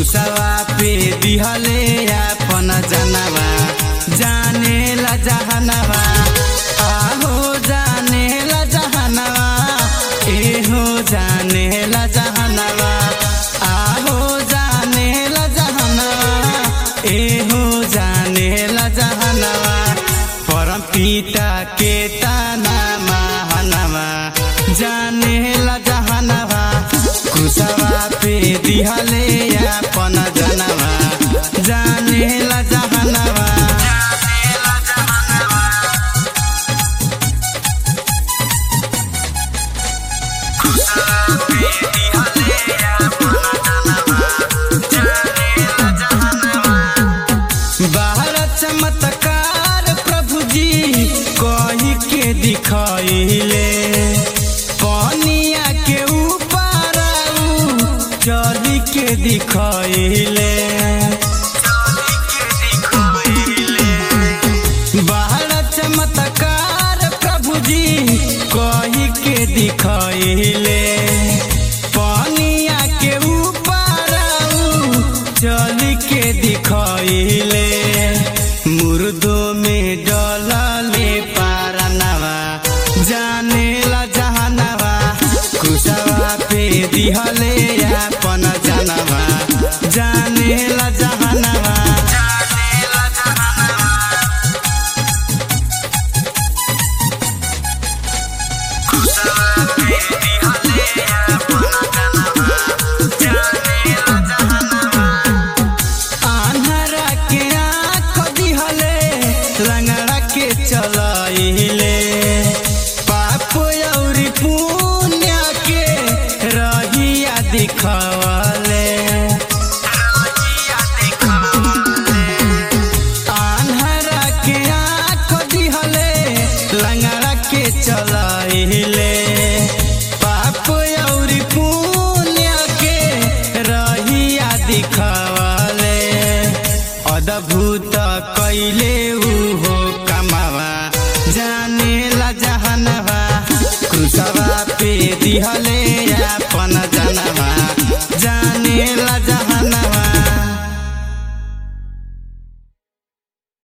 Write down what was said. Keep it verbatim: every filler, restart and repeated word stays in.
कुसवा पे दिहले अपन जनवा जाने ला जहनवा आहो जाने ला जहनवा एहो जाने ला जहनवा आहो जाने ला जहनवा एहो जाने ला जहनवा परम पिता के ताना महानवा जाने ला जहनवा कुसवा पे दिहले अपन जनवा जाने ला जहनवा बाहर चमत्कार प्रभु जी कही के दिखाइले पानिया के ऊपर चली के दिखाइले बाहर चमत्कार प्रभु जी कही के दिखाइले पानिया के ऊपर चली के दिखाइले मुर्दों में डलले पारनवा जाने ला जहनवा कुसवा पे दिहले